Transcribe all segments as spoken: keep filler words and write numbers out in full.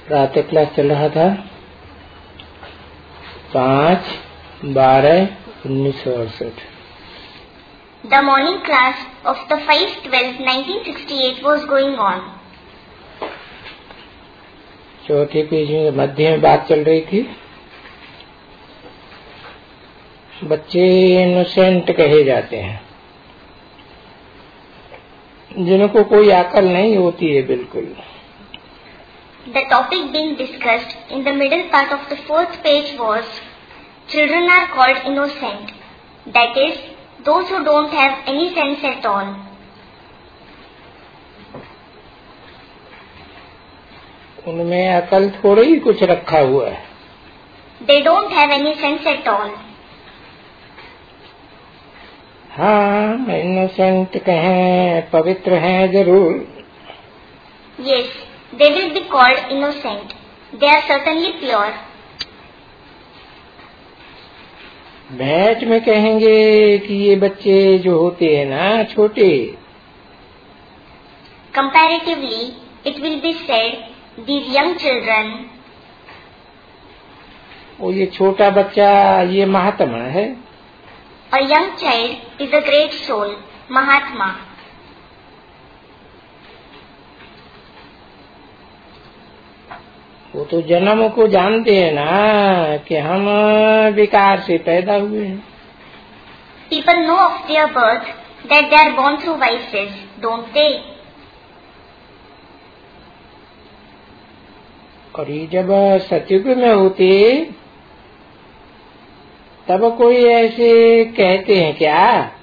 प्रातः क्लास चल रहा था पाँच बारह उन्नीस सौ अड़सठ। The morning class of the five twelve nineteen sixty-eight was going on. चौथे पेज में मध्य में बात चल रही थी। बच्चे इनोसेंट कहे जाते हैं, जिनको कोई अकल नहीं होती है बिल्कुल। The topic being discussed in the middle part of the fourth page was children are called innocent, that is, those who don't have any sense at all. उनमें अकल थोड़ी ही कुछ रखा हुआ है। They don't have any sense at all. हाँ, innocent कहें, पवित्र हैं जरूर। Yes, they will be called innocent. They are certainly pure. Match में कहेंगे कि ये बच्चे जो होते हैं ना छोटे, Comparatively, it will be said, these young children, वो ये छोटा बच्चा ये महात्मा है। a young child is a great soul, Mahatma. वो तो जन्म को जानते हैं ना कि हम विकार से पैदा हुए हैं। People know of their birth that they are born through vices, don't they? और ये जब सतयुग में होते तब कोई ऐसे कहते हैं क्या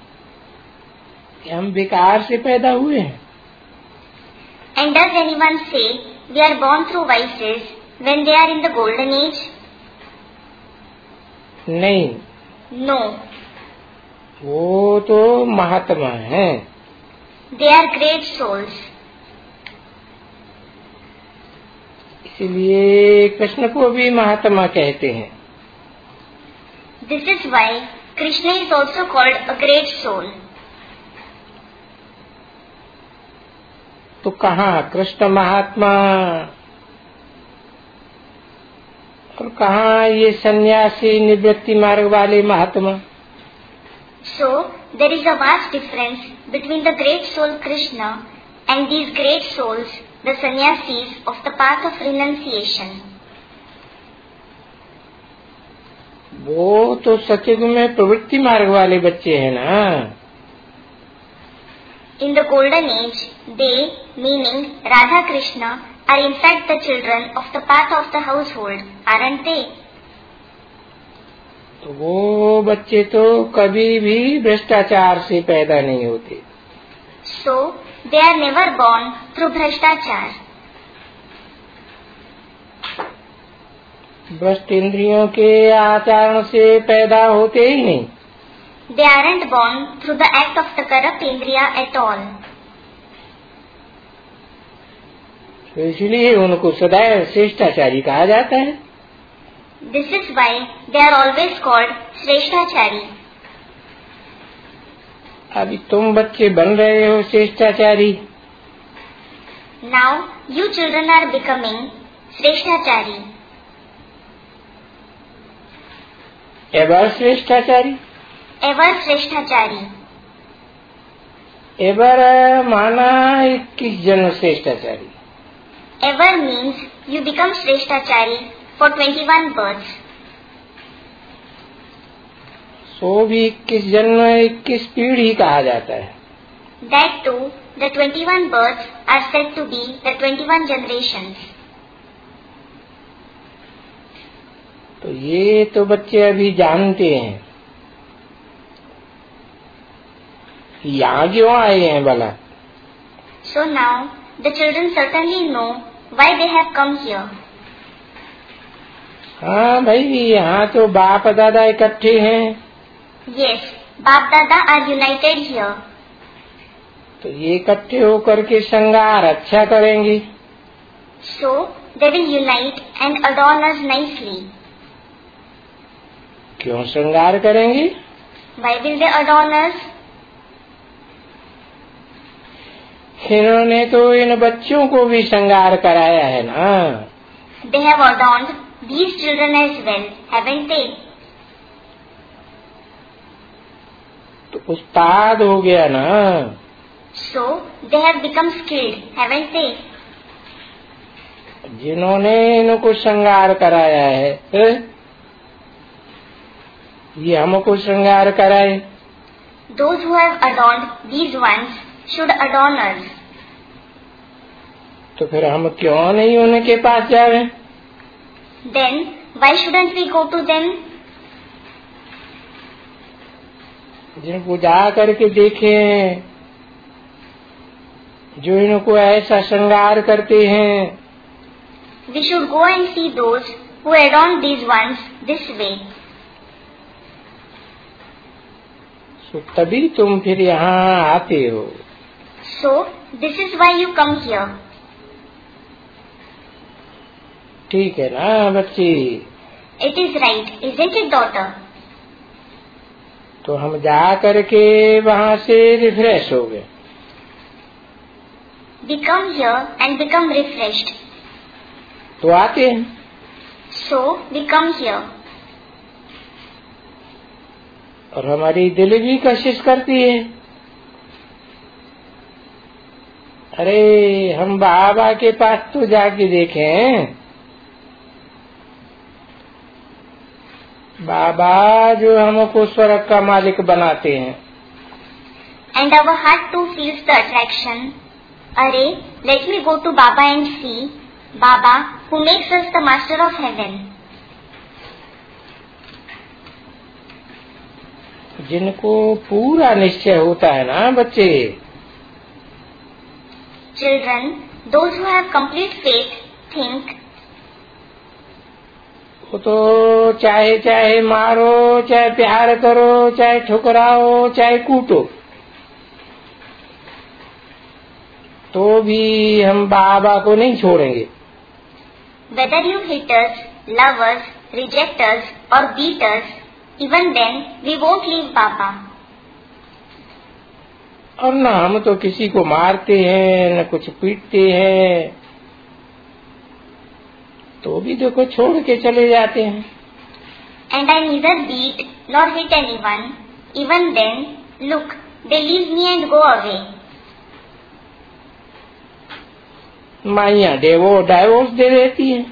कि हम विकार से पैदा हुए हैं? And does anyone say we are born through vices when they are in the golden age? नहीं, No, वो तो महात्मा हैं। they are great souls. इसलिए कृष्ण को भी महात्मा कहते हैं। This is why Krishna is also called a great soul. तो कहाँ कृष्ण महात्मा और कहाँ ये सन्यासी निवृत्ति मार्ग वाले महात्मा? So, there is a vast difference between the great soul Krishna and these great souls, the sannyasis of the path of renunciation. वो तो सतयुग में प्रवृत्ति मार्ग वाले बच्चे हैं ना। In the golden age, they, meaning Radha Krishna, are in fact the children of the path of the household, aren't they? तो वो बच्चे तो कभी भी भ्रष्टाचार से पैदा नहीं होते। So, they are never born through Bhrashtachar. भ्रष्ट इंद्रियों के आचरण से पैदा होते ही नहीं। They aren't born through the act of the corrupt indriya at all. तो इसलिए उनको सदैव श्रेष्ठाचारी कहा जाता है। This is why they are always called Shrestachari. अभी तुम बच्चे बन रहे हो श्रेष्ठाचारी। Now, you children are becoming Shrestachari. Ever श्रेष्ठाचारी। Ever Shrestachari. एवर माना इक्कीस जन्म श्रेष्ठाचारी। Ever means you become Shrestachari for twenty-one births. सो भी इक्कीस जन्म इक्कीस पीढ़ी कहा जाता है। That too, the twenty-one births are said to be the twenty-one generations. तो ये तो बच्चे अभी जानते हैं यहाँ क्यों आए हैं भला। So now, the children certainly know why they have come here. हाँ भाई, यहाँ तो बाप दादा इकट्ठे हैं। Yes, Bap Dada are united here. तो ये इकट्ठे होकर के श्रृंगार अच्छा करेंगे। So, they will unite and adorn us nicely. क्यों श्रृंगार करेंगे? Why will they adorn us? इन्होंने तो इन बच्चों को भी श्रृंगार कराया है ना। they have adorned these children as well, haven't they? तो उस्ताद हो गया ना। So they have become skilled, haven't they? जिन्होंने इनको श्रृंगार कराया है, है? ये हमको श्रृंगार कराए। Those who have adorned these ones should adorn us. तो फिर हम क्यों नहीं उनके पास जावे? Then why shouldn't we go to them? जिनको जा करके देखे, जो इनको ऐसा श्रृंगार करते हैं। We should go and see those who adorn these ones this way. So, तभी तुम फिर यहाँ आते हो। So this is why you come here. ठीक है ना बच्ची? It is right, isn't it, daughter? तो हम जा करके वहाँ से रिफ्रेश हो गए। We come here and become refreshed. तो आते हैं। So we come here. और हमारी दिल भी कोशिश करती है, अरे हम बाबा के पास तो जाके देखें, बाबा जो हमको स्वर्ग का मालिक बनाते हैं। And our heart too feels the attraction. Arey, let me go to Baba and see Baba who makes us the master of heaven. जिनको पूरा निश्चय होता है ना बच्चे, Children, those who have complete faith think, वो तो चाहे चाहे मारो, चाहे प्यार करो, चाहे ठुकराओ, चाहे कूटो, तो भी हम बाबा को नहीं छोड़ेंगे। whether you hit us, love us, reject us or beat us, even then we won't leave Baba. और न हम तो किसी को मारते हैं, न कुछ पीटते हैं, तो भी देखो छोड़ के चले जाते हैं। And I neither beat nor hit anyone, even then, look, they leave me and go away. माइयाँ डेवो डाइवोर्स दे देती हैं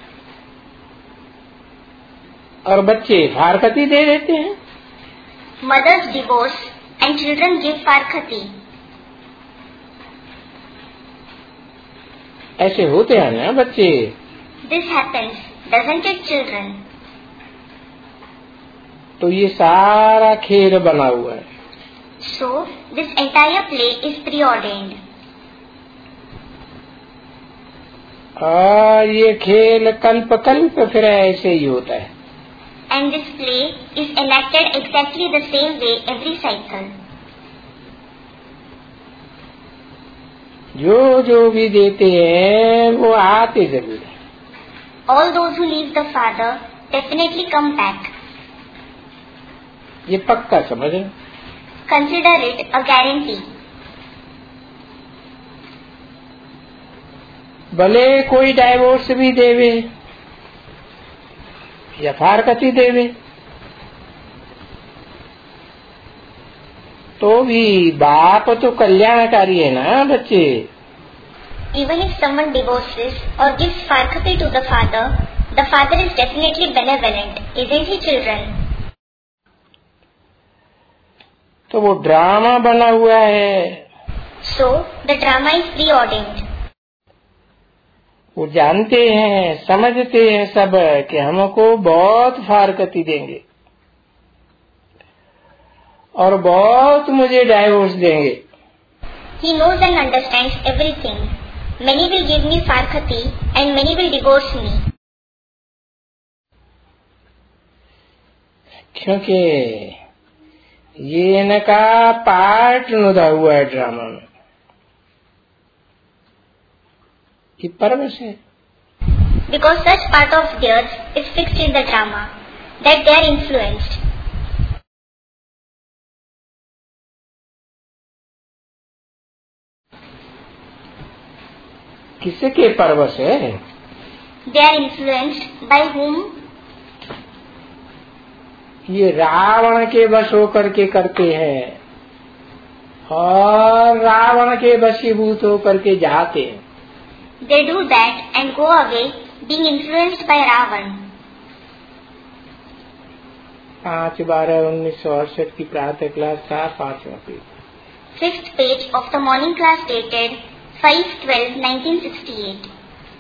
और बच्चे फारकती दे देते हैं। Mothers divorce and children give farkati. ऐसे होते हैं ना बच्चे। This happens, doesn't it, children? तो ये सारा खेल बना हुआ है। So this entire play is preordained. और ये खेल कल्प कल्प फिर ऐसे ही होता है। And this play is enacted exactly the same way every cycle. जो जो भी देते हैं वो आते जरूर है। All those who leave the Father definitely come back. ये पक्का समझ। Consider it a guarantee. भले कोई डाइवोर्स भी देवे या फारकती देवे, तो भी बाप तो कल्याणकारी है ना बच्चे। Even if someone divorces or gives farkati to the father, the father is definitely benevolent, isn't he, children? तो वो ड्रामा बना हुआ है। So the drama is preordained. वो जानते हैं, समझते हैं सब कि हमको बहुत फारकती देंगे और बहुत मुझे डाइवोर्स देंगे। He knows and understands everything. Many will give me farkati and many will divorce me. क्योंकि ये इनका पार्ट नुदा हुआ है ड्रामा में। ये परवश है। Because such part of theirs is fixed in the drama, that they are influenced. किसके परवश है? They are influenced by whom? ये रावण के वश होकर के करते हैं और रावण के वशीभूत होकर के जाते हैं. They do that and go away being influenced by Ravan. पाँच बारह उन्नीस सौ अड़सठ की प्रातः क्लास का पांचवा page. Fifth page of the morning class dated five twelve nineteen sixty-eight.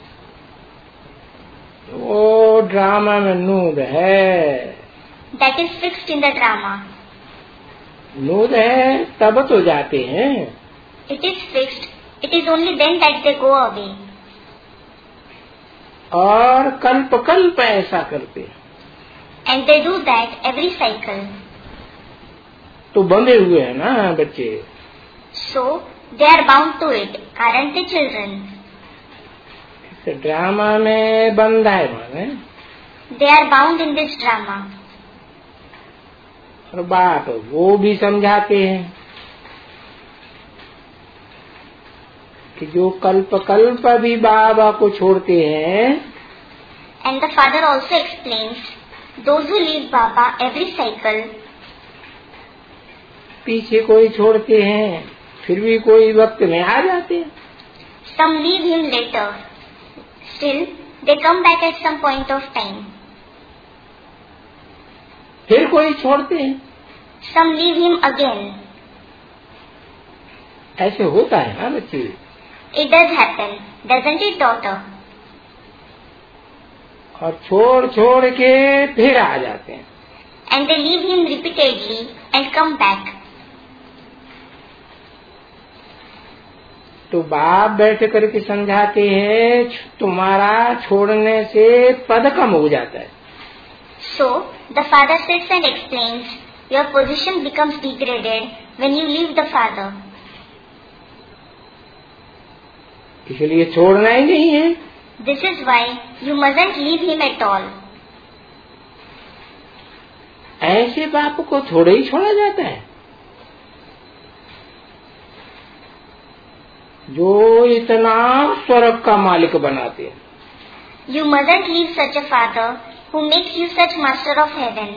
वो ड्रामा में नूद है. That is fixed in the drama. नूद है तब तो जाते हैं. It is fixed. It is only then that they go away. और कल्प कल्प ऐसा करते हैं. And they do that every cycle. तो बंधे हुए हैं ना बच्चे. So they are bound to it, aren't they children? इस ड्रामा में बंधा है माने. They are bound in this drama. और बात वो भी समझाते हैं कि जो कल्प कल्प भी बाबा को छोड़ते हैं. And the father also explains, those who leave Baba every cycle. पीछे कोई छोड़ते हैं फिर भी कोई वक्त में आ जाते हैं. Some leave him later. Still, they come back at some point of time. फिर कोई छोड़ते हैं. Some leave him again. ऐसे होता है ना बच्चे. It does happen, doesn't it, daughter? और छोड़ छोड़ के फिर आ जाते हैं. And they leave him repeatedly and come back. तो बाप बैठ करके समझाते हैं तुम्हारा छोड़ने से पद कम हो जाता है. So the father sits and explains, your position becomes degraded when you leave the father. इसलिए छोड़ना ही नहीं है. This is why you mustn't leave him at all. ऐसे बाप को थोड़े ही छोड़ा जाता है जो इतना स्वर्ग का मालिक बनाते हैं. You mustn't leave such a father who makes you such master of heaven.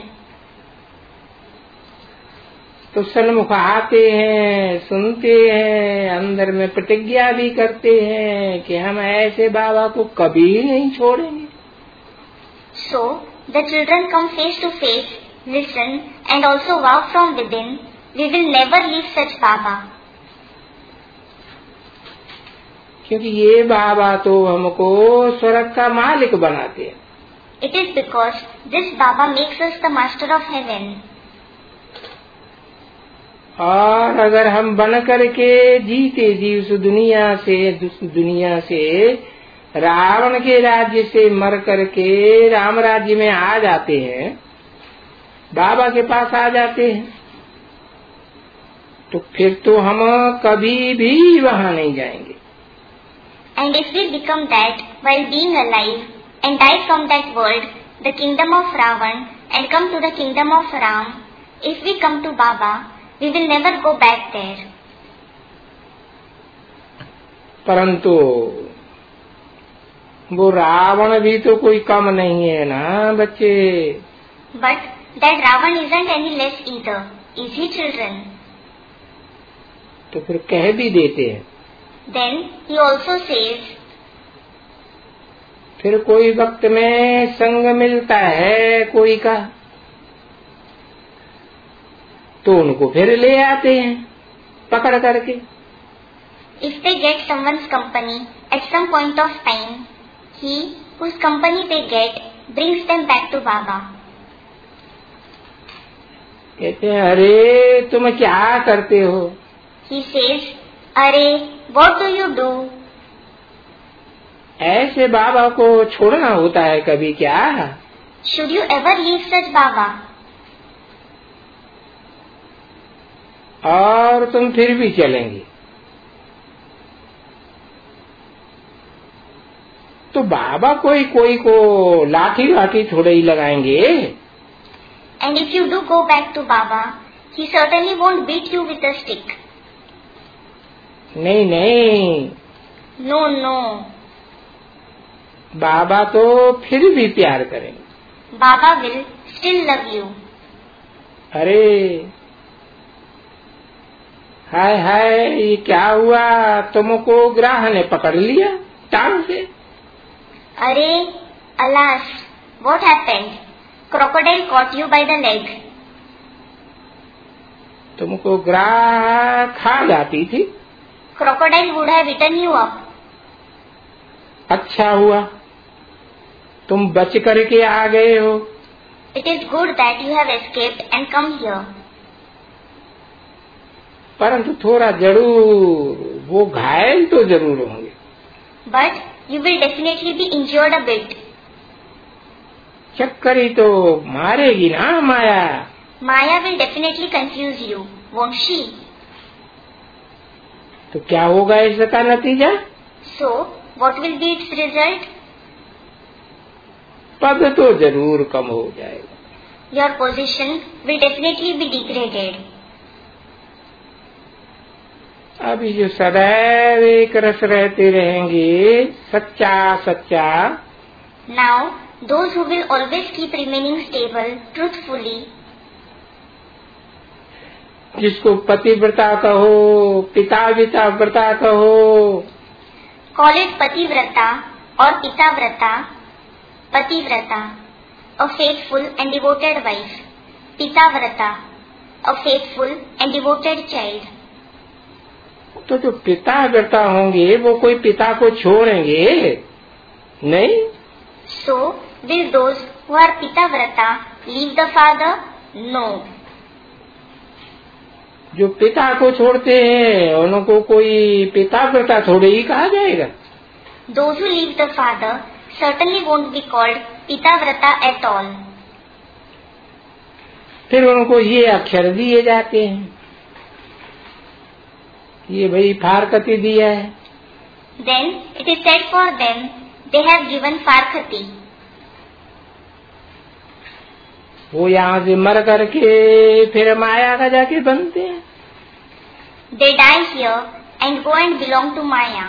तो सन्मुख आते हैं, सुनते हैं, अंदर में प्रतिज्ञा भी करते हैं कि हम ऐसे बाबा को कभी नहीं छोड़ेंगे. So the children come face to face, listen, and also vow from within, we will never leave such Baba. क्योंकि ये बाबा तो हमको स्वर्ग का मालिक बनाते हैं. It is because this Baba makes us the master of heaven. और अगर हम बन करके जीते जी उस दुनिया से दुनिया से रावण के राज्य से मर करके राम राज्य में आ जाते हैं, बाबा के पास आ जाते हैं, तो फिर तो हम कभी भी वहाँ नहीं जाएंगे. And if we become that while being alive and die from that world, the kingdom of Ravan, and come to the kingdom of Ram, if we come to Baba, we will never go back there. परंतु वो रावण भी तो कोई कम नहीं है ना बच्चे. But that Ravan isn't any less either, is he, children? तो फिर कह भी देते हैं. Then he also says, फिर कोई वक्त में संग मिलता है कोई का तो उनको फिर ले आते हैं पकड़ करके. if they get someone's company at some point of time, he whose company they get brings them back to Baba. कहते हैं अरे तुम क्या करते हो. He says, अरे what do you do? ऐसे बाबा को छोड़ना होता है कभी क्या. Should you ever leave such Baba? और तुम फिर भी चलेंगे तो बाबा कोई कोई को लाठी लाठी थोड़े ही लगाएंगे. And if you do go back to Baba, he certainly won't beat you with a stick. नहीं नहीं. No, no. बाबा तो फिर भी प्यार करेंगे. Baba will still love you. अरे हाय हाय, ये क्या हुआ? तुमको ग्राह ने पकड़ लिया टांग से. अरे alas, what happened? Crocodile caught you by the leg. तुमको ग्राह खा जाती थी. Crocodile would have eaten you up. अच्छा हुआ तुम बच करके आ गए हो. It is good that you have escaped and come here. परंतु थोड़ा जरूर वो घायल तो जरूर होंगे. But you will definitely be injured a bit. चक्करी तो मारेगी ना माया. Maya will definitely confuse you, won't she? तो क्या होगा इसका नतीजा? So, what will be its result? पद तो जरूर कम हो जाएगा. Your position will definitely be degraded. अभी जो सदैव एक रस रहते रहेंगे, सच्चा सच्चा. Now, those who will always keep remaining stable, truthfully, जिसको पतिव्रता कहो, पिता विता व्रता कहो, call it pativrata or pitavrata. Pativrata, a faithful and devoted wife. Pitavrata, a faithful and devoted child. तो जो पिता व्रता होंगे वो कोई पिता को छोड़ेंगे नहीं. So, will those who are pitavrata leave the father? No. जो पिता को छोड़ते हैं उनको कोई पिता व्रता थोड़े ही कहा जाएगा. Those who leave the father certainly won't be called pitavrata at all. फिर उनको ये अक्षर दिए जाते हैं, ये भाई फारकती दिया है. Then it is said for them, they have given farkati. वो यहाँ से मर करके फिर माया का जाके बनते हैं. They die here and go and belong to Maya.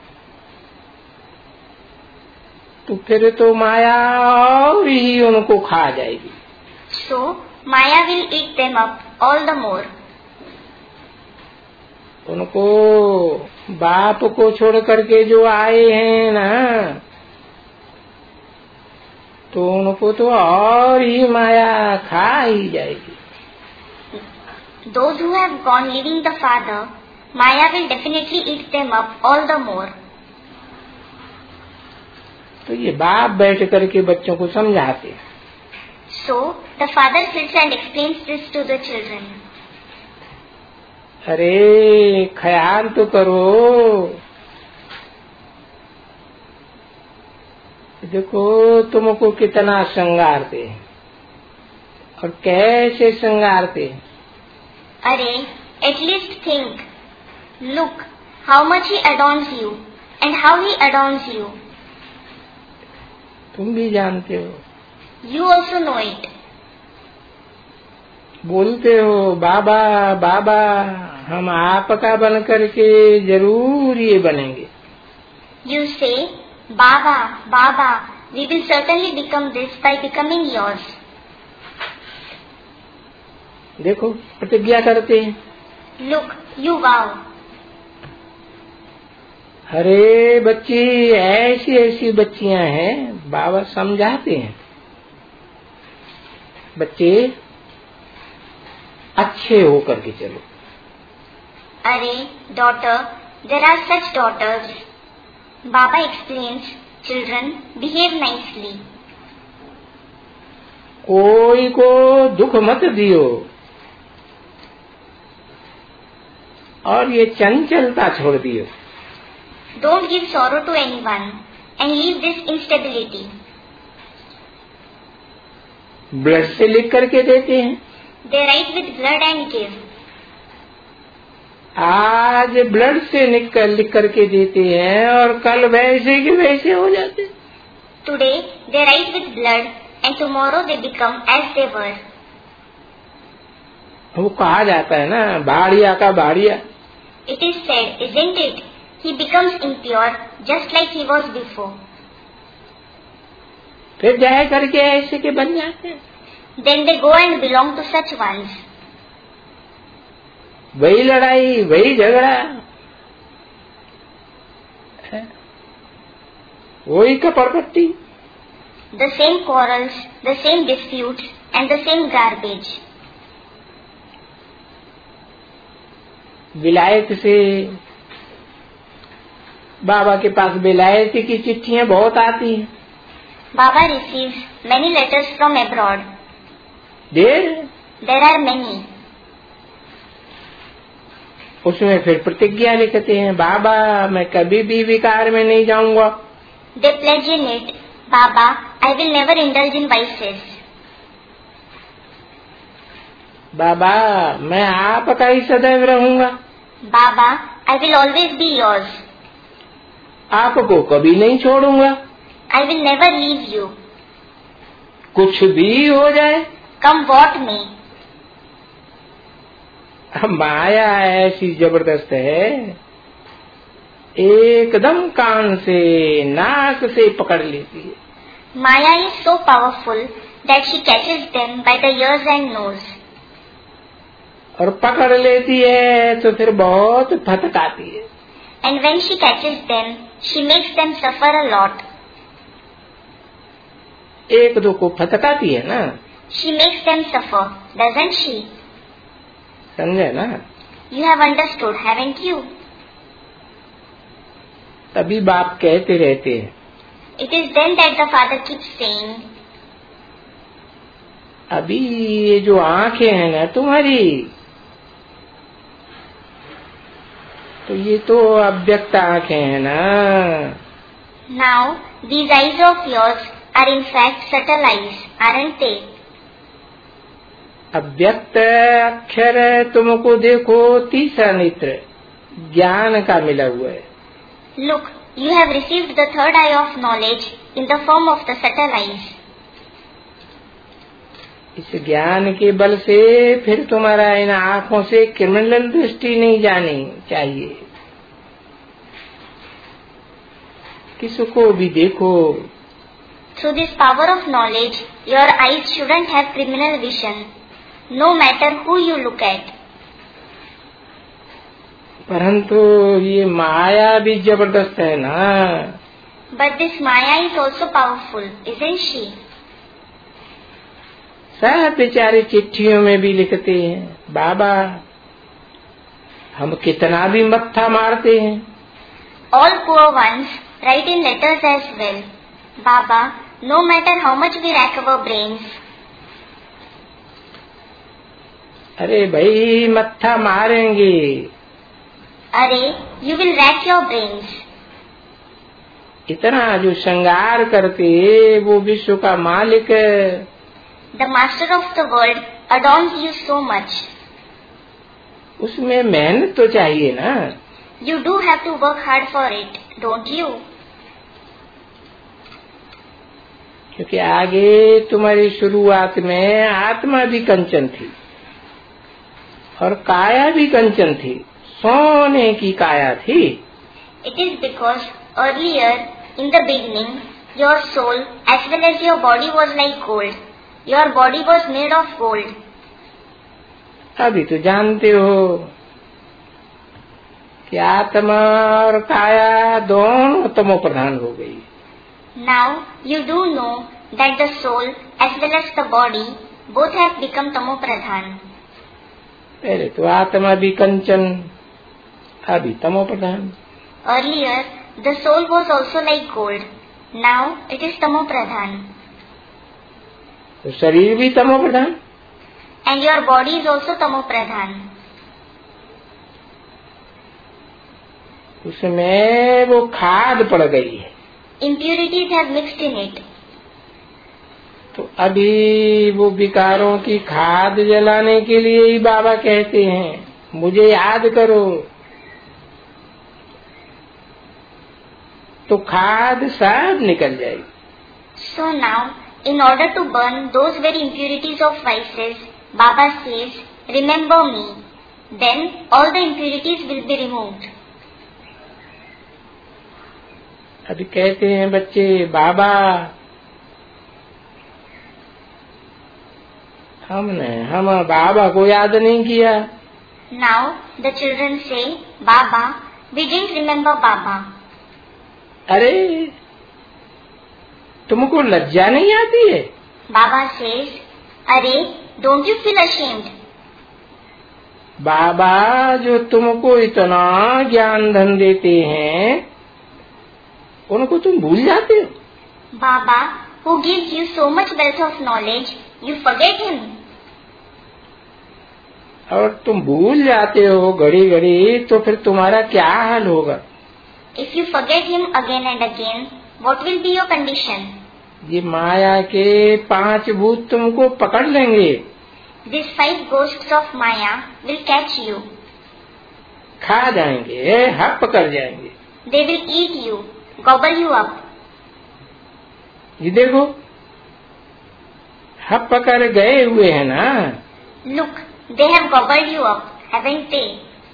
तो फिर तो माया और ही उनको खा जाएगी. So, Maya will eat them up all the more. उनको बाप को छोड़ करके जो आए हैं ना, तो उनको तो और ही माया खा ही जाएगी. Those who have gone leaving the father, Maya will definitely eat them up all the more. तो ये बाप बैठ करके बच्चों को समझाते हैं. So, the father sits and explains this to the children. अरे ख्याल तो करो, देखो तुमको कितना श्रृंगारते हैं और कैसे श्रृंगारते हैं. अरे, at least think. Look how much he adorns you and how he adorns you. तुम भी जानते हो. You also know it. बोलते हो बाबा बाबा, हम आपका बन करके जरूर ये बनेंगे. You say, Baba, Baba, we will certainly become this by becoming yours. देखो प्रतिज्ञा करते हैं. Look, you vow. अरे बच्ची, ऐसी ऐसी बच्चियां हैं, बाबा समझाते हैं. बच्चे अच्छे होकर के चलो. अरे daughter, there are such daughters. Baba explains, children, behave nicely. कोई को दुख मत दियो और ये चंचलता छोड़ दियो. Don't give sorrow to anyone and leave this instability. Blood से लिख करके देते हैं. They write with blood and give. आज ब्लड से लिख कर लिख करके देते हैं और कल वैसे के वैसे हो जाते हैं. Today they write with blood and tomorrow they become as they were. वो कहा जाता है ना, भाड़िया का भाड़िया. It is said, isn't it? He becomes impure just like he was before. फिर जाए करके ऐसे के बन जाते हैं। Then they go and belong to such ones. वही लड़ाई, वही झगड़ा, वही कपड़पट्टी, The same quarrels, the same disputes, and the same garbage. विलायत से, बाबा के पास विलायत की चिट्ठियां बहुत आती हैं। Baba receives many letters from abroad. There There are many. उसमें फिर प्रतिज्ञा लिखते हैं, बाबा मैं कभी भी विकार में नहीं जाऊंगा। They pledge in it, Baba, I will never indulge in vices. बाबा मैं आपका ही सदैव रहूंगा। Baba, I will always be yours. आपको कभी नहीं छोड़ूंगा। I will never leave you. कुछ भी हो जाए, Come what may. माया ऐसी जबरदस्त है, एकदम कान से नाक से पकड़ लेती है। Maya is so powerful that she catches them by the ears and nose. और पकड़ लेती है तो फिर बहुत फटकाती है। And when she catches them, she makes them suffer a lot. एक दो को फटकाती है ना, She makes them suffer, doesn't she? समझे ना? You have understood, haven't you? तभी बाप कहते रहते हैं, It is then that the father keeps saying, अभी ये जो आंखें हैं ना तुम्हारी, तो ये तो अव्यक्त आंखें हैं ना। Now, these eyes of yours are in fact subtle eyes, aren't they? अव्यक्त अक्षर तुमको देखो तीसरा नेत्र ज्ञान का मिला हुआ है। Look, you have received the third eye of knowledge in the form of the subtle eyes. इस ज्ञान के बल से फिर तुम्हारा इन आँखों से क्रिमिनल दृष्टि नहीं जानी चाहिए। किसको भी देखो, Through this power of knowledge, your eyes shouldn't have criminal vision, no matter who you look at. परंतु ये माया भी जबरदस्त है ना। But this Maya is also powerful, isn't she? सब बेचारे चिट्ठियों में भी लिखते हैं, बाबा हम कितना भी मत्था मारते हैं। All poor ones write in letters as well, Baba, no matter how much we rack our brains. अरे भाई मत्था मारेंगे। अरे, you will rack your brains. इतना जो श्रृंगार करते वो विश्व का मालिक, The master of the world adorns you so much. उसमें मेहनत तो चाहिए ना। You do have to work hard for it, don't you? क्योंकि आगे तुम्हारी शुरुआत में आत्मा भी कंचन थी और काया भी कंचन थी, सोने की काया थी। It is because earlier in the beginning your soul as well as your body was like gold. Your body was made of gold. अभी तो जानते हो कि आत्मा और काया दोनों तमो प्रधान हो गई। Now you do know that the soul as well as the body both have become tamo pradhan. पहले तो आत्मा भी कंचन, अभी तमो प्रधान। Earlier the soul was also like gold. Now it is tamo pradhan. तो शरीर भी तमो प्रधान। And your body is also tamo pradhan. उसमें वो खाद पड़ गई है। Impurities have mixed in it. तो अभी वो विकारों की खाद जलाने के लिए ही बाबा कहते हैं, मुझे याद करो। तो खाद सब निकल जाएगी। So now, in order to burn those very impurities of vices, Baba says, remember me. Then all the impurities will be removed. अभी कहते हैं बच्चे, बाबा हमने हम बाबा को याद नहीं किया। Now the children say, Baba, we didn't remember Baba. अरे तुमको लज्जा नहीं आती है? Baba says, अरे don't you feel ashamed? बाबा जो तुमको इतना ज्ञान धन देते हैं उनको तुम भूल जाते हो। Baba, who gives you so much wealth of knowledge, you forget him. और तुम भूल जाते हो घड़ी घड़ी तो फिर तुम्हारा क्या हाल होगा? If you forget him again and again, what will be your condition? ये माया के पांच भूत तुमको पकड़ लेंगे। These five ghosts of Maya will catch you. खा जाएंगे, हप कर जाएंगे। They will eat you, gobble you up. ये देखो हप कर गए हुए हैं ना। Look, they have gobbled you up, haven't they?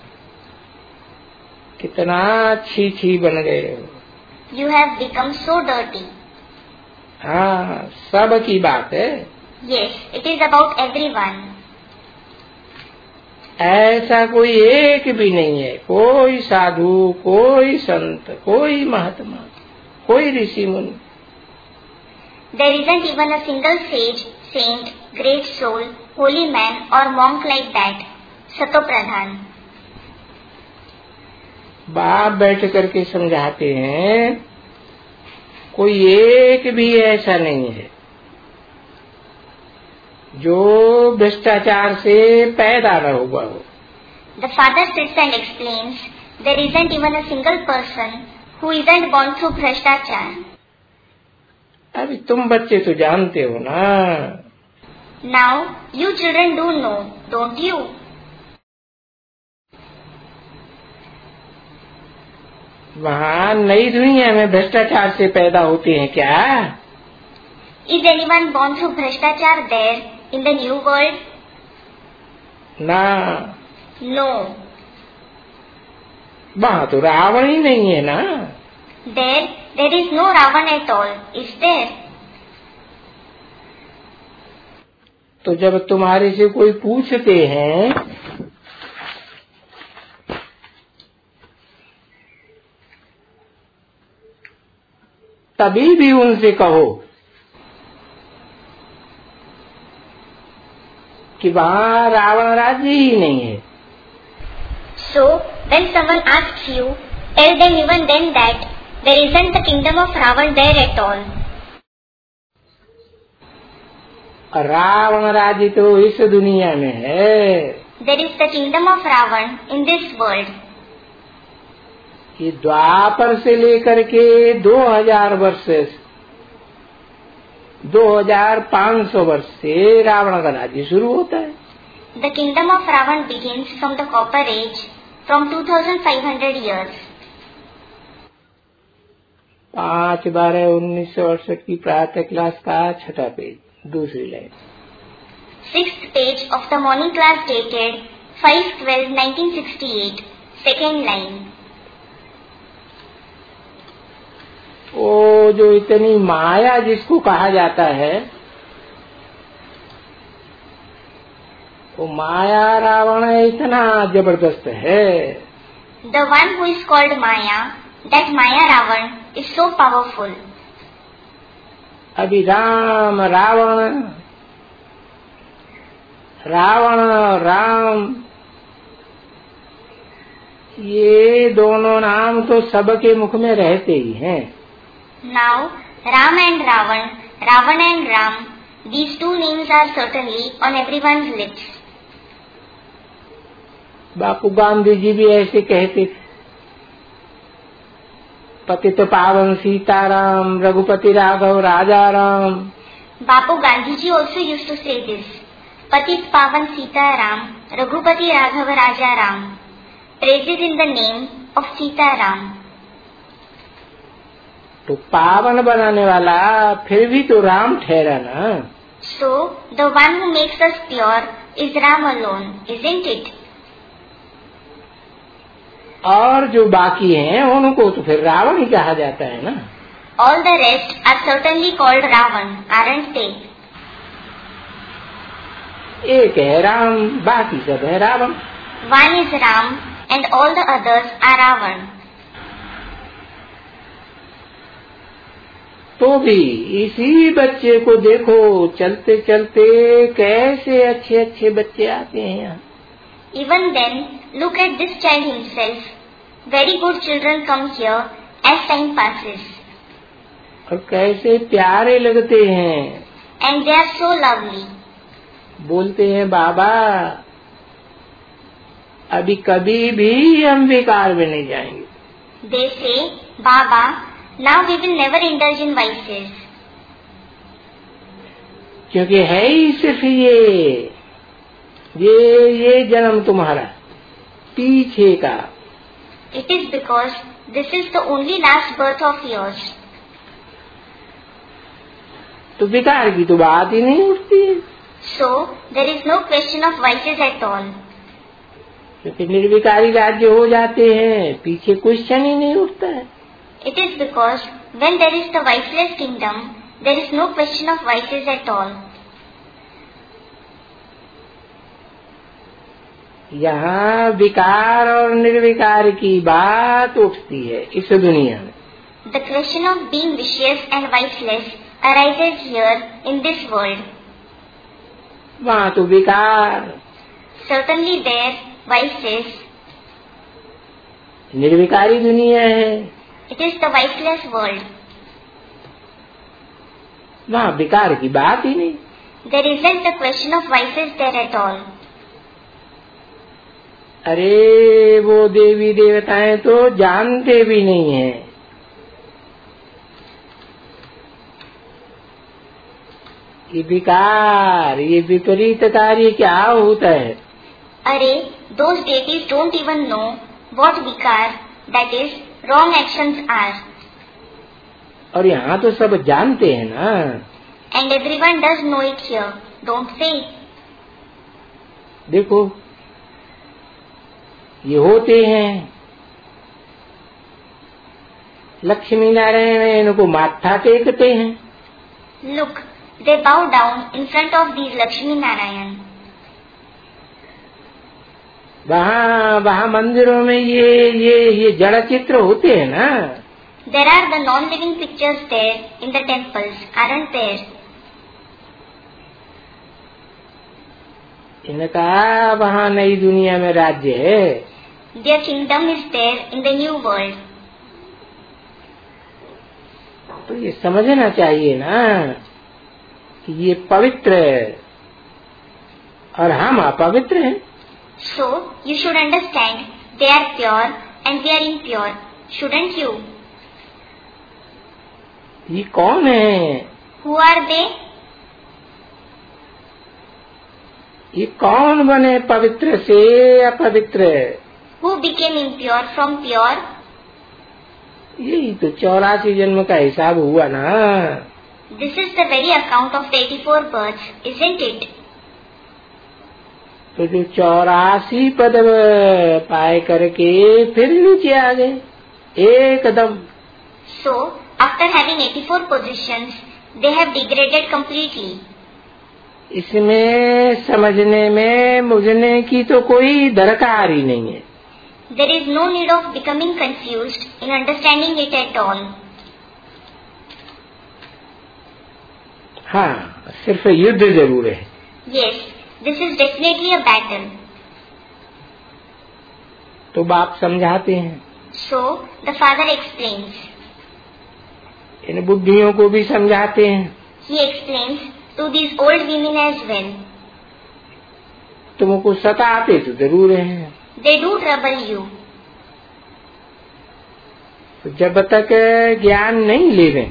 कितना छी छी बन गए हो। You have become so dirty. हाँ, सब की बात है। Yes, it is about everyone. ऐसा कोई एक भी नहीं है, कोई साधु, कोई संत, कोई महात्मा, कोई ऋषि मुनि। There isn't even a single sage, saint, great soul, holy man or monk like that. Sato Pradhan. बाप बैठ करके समझाते हैं, कोई एक भी ऐसा नहीं है जो भ्रष्टाचार से पैदा न हुआ हो। The father sits and explains, there isn't even a single person who isn't born through Bhrashtachar. अभी तुम बच्चे तो जानते हो ना। Now you children do know, don't you? वहाँ नई दुनिया में भ्रष्टाचार से पैदा होते हैं क्या? Is anyone born through Bhrashtachar there in the new world? ना। No. वहाँ तो रावण ही नहीं है ना। There, there is no Ravan at all, is there? तो जब तुम्हारे से कोई पूछते हैं तभी भी उनसे कहो कि वहाँ रावण राज्य ही नहीं है। So, when someone asks you, tell them even then that there isn't the kingdom of Ravan there at all. Ravan राज्य तो इस दुनिया में है। There is the kingdom of Ravan in this world. ये द्वापर से लेकर के दो हजार वर्ष दो हजार पाँच सौ वर्ष से रावण का राज्य शुरू होता है। The kingdom of Ravan begins from the Copper Age, from two thousand five hundred years. पाँच बारह उन्नीस सौ अड़सठ की प्रातः क्लास का छठा पेज, दूसरी line. Sixth page of the morning class dated five twelve nineteen sixty-eight, second line. वो जो इतनी माया जिसको कहा जाता है, वो माया रावण इतना जबरदस्त है। The one who is called Maya, that Maya Ravan, is so powerful. अभी राम रावण रावण राम ये दोनों नाम तो सबके मुख में रहते ही हैं। Now, Ram and Ravan, Ravan and Ram, these two names are certainly on everyone's lips. बापू गांधी जी भी ऐसे कहते थे, पतित पावन सीताराम, रघुपति राघव राजा Ram. Bapu Gandhi ji also used to say this, Patit Pavan Sita Ram, Raghupati Raghav Raja Ram. Praises in the name of Sita Ram. तो पावन बनाने वाला फिर भी तो राम ठहरा ना। So, the one who makes us pure is Ram alone, isn't it? और जो बाकी हैं उनको तो फिर रावण ही कहा जाता है ना। All the rest are certainly called Ravan, aren't they? एक है राम, बाकी सब है Ravan. One is Ram and all the others are Ravan. तो भी इसी बच्चे को देखो, चलते चलते कैसे अच्छे अच्छे बच्चे आते हैं यहाँ। Even then, look at this child himself. Very good children come here as time passes. और कैसे प्यारे लगते हैं। And they are so lovely. बोलते हैं बाबा अभी कभी भी हम विकार में नहीं जाएंगे। They say, Baba, now we will never indulge in vices. क्योंकि है ही सिर्फ ये ये ये जन्म तुम्हारा पीछे का। It is because this is the only last birth of yours. तो विकार की तो बात ही नहीं उठती। So there is no question of vices at all. क्योंकि निर्विकारी राज्य हो जाते हैं, पीछे क्वेश्चन ही नहीं उठता है। It is because when there is the viceless kingdom, there is no question of vices at all. यहाँ विकार और निर्विकार की बात उठती है इस दुनिया में। The question of being vicious and viceless arises here in this world. वहाँ तो विकार, Certainly there vices. निर्विकारी दुनिया है। It is the viceless world. वहाँ विकार की बात ही नहीं। There isn't the question of vices there at all. अरे वो देवी देवताएं तो जानते भी नहीं हैं। ये विकार, ये विपरीत कार्य क्या होता है। अरे those deities don't even know what vikar, that is wrong actions are. और यहाँ तो सब जानते हैं ना। And everyone does know it here, don't they? देखो ये होते हैं, लक्ष्मी नारायण इनको माथा टेकते हैं। Look, they bow down in front of these Lakshmi Narayan. वहाँ वहाँ मंदिरों में ये ये ये जड़ चित्र होते हैं ना। There are the non-living pictures there in the temples, aren't there? इनका वहाँ नई दुनिया में राज्य है। Their kingdom is there in the new world. तो ये समझना चाहिए ना कि ये पवित्र है और हम अपवित्र हैं। So, you should understand, they are pure and we are impure, shouldn't you? ये कौन है? Who are they? ये कौन बने पवित्र से अपवित्र? Who became impure from pure? यही तो चौरासी जन्म का हिसाब हुआ ना। This is the very account of the eighty-four births, isn't it? तो जो चौरासी पद पाए करके फिर नीचे आ गए एकदम। So, after having eighty-four positions, they have degraded completely. इसमें समझने में मुझने की तो कोई दरकार ही नहीं है। There is no need of becoming confused in understanding it at all. हाँ, सिर्फ युद्ध जरूर है। Yes, this is definitely a battle. तो बाप समझाते हैं। So, the father explains. इन बुद्धियों को भी समझाते हैं। He explains to these old women as well. तुमको सताते तो जरूर हैं। They do trouble you. तो जब तक ज्ञान नहीं लेवे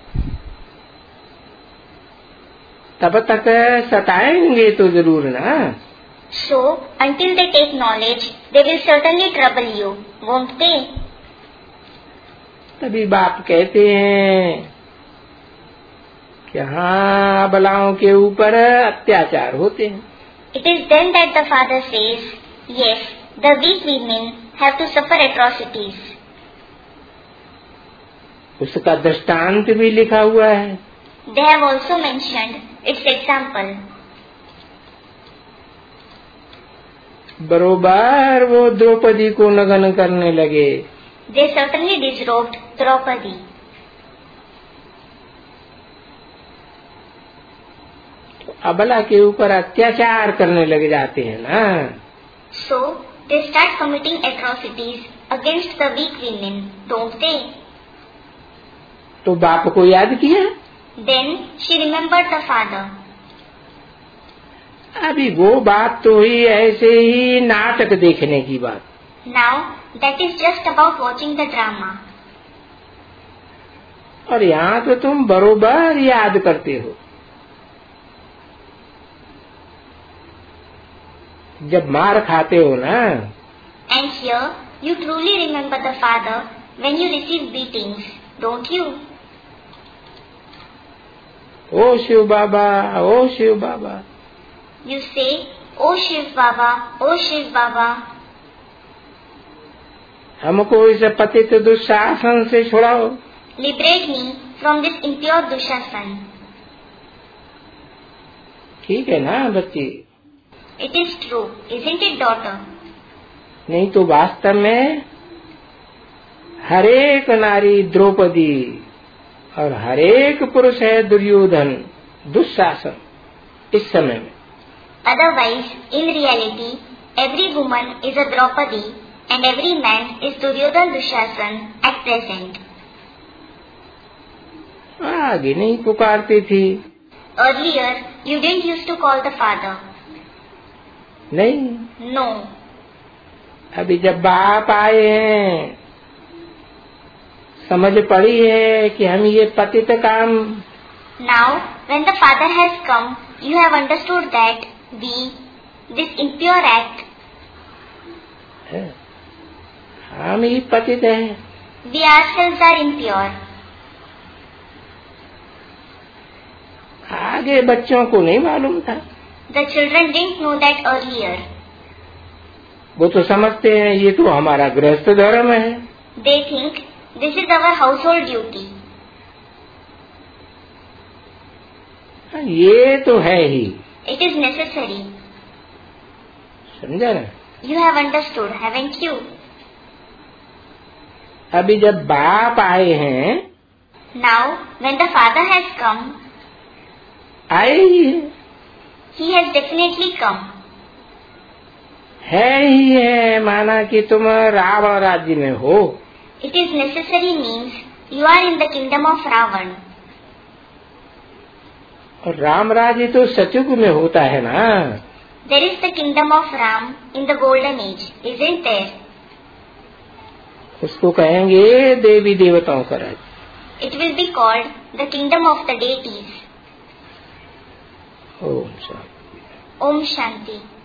तब तक सताएंगे तो जरूर ना। So, until they take knowledge, they will certainly trouble you, won't they? तभी बाप कहते हैं कि हाँ अबलाओं के ऊपर अत्याचार होते हैं। It is then that the father says, yes, the weak women have to suffer atrocities. उसका दृष्टांत भी लिखा हुआ है। They have also mentioned its example. बरोबर वो द्रौपदी को नग्न करने लगे। They certainly disrobed Draupadi. अबला के ऊपर अत्याचार करने लग जाते हैं ना। So they start committing atrocities against the weak women, don't they? तो बाप को याद किया। Then she remembered the father. अभी वो बात तो ही ऐसे ही नाटक देखने की बात। Now that is just about watching the drama. और यहाँ तो तुम बरोबर याद करते हो। जब मार खाते हो ना। And here you truly remember the father when you receive beatings, don't you? O Shiv Baba, O Shiv Baba. You say, "Oh Shiv Baba, oh Shiv Baba." हमको इस पतित दुशासन से छुड़ाओ। Liberate me from this impure Dushasan. ठीक है ना बच्ची? It is true, isn't it, daughter? नहीं तो वास्तव में हरेक नारी द्रौपदी और हरेक पुरुष है दुर्योधन, दुशासन इस समय में। Otherwise, in reality, every woman is a Draupadi and every man is Duryodhan Dushasan at present. आगे नहीं पुकारती थी। Earlier, you didn't used to call the father. नहीं। No. अभी जब बाप आए हैं, समझ पड़ी है कि हम ये पतित काम। Now, when the father has come, you have understood that we, this impure act, हम ही पतित हैं। we ourselves are impure. आगे बच्चों को नहीं मालूम था। The children didn't know that earlier. वो तो समझते हैं ये तो हमारा गृहस्थ धर्म है। They think this is our household duty. ये तो है ही। It is necessary. समझा ना? You have understood, haven't you? अभी जब बाप आए हैं। Now, when the father has come, आए ही है। he has definitely come. है ही है, माना कि तुम रावण राज्य में हो। It is necessary means you are in the kingdom of Ravan. और राम राज्य तो सतयुग में होता है ना। There is the kingdom of Ram in the golden age, isn't there? उसको कहेंगे देवी देवताओं का राज्य। It will be called the kingdom of the deities. Om Shanti. Om Shanti.